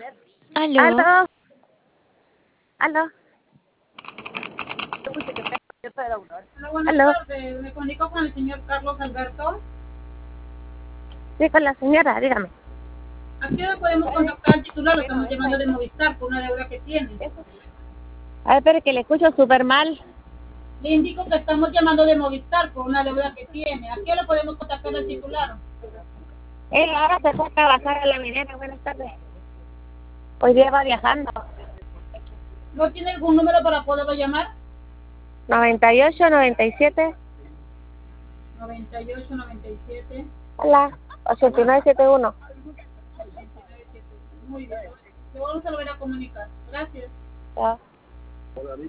Aló. Aló. Aló. Hola, buenas Aló. tardes. Me comunico con el señor Carlos Alberto. Sí, con la señora, dígame. ¿A qué hora podemos contactar al titular? Lo estamos llamando de Movistar por una deuda que tiene. A ver, pero que le escucho súper mal. Le indico que estamos llamando de Movistar por una deuda que tiene. ¿A qué hora podemos contactar al titular? Ahora se fue a trabajar a la minera. Buenas tardes. Hoy día va viajando. ¿No tiene algún número para poderlo llamar? 98, 97. 98, 97. Hola. 8971. Muy bien. Le vamos a volver a comunicar. Gracias. Ya.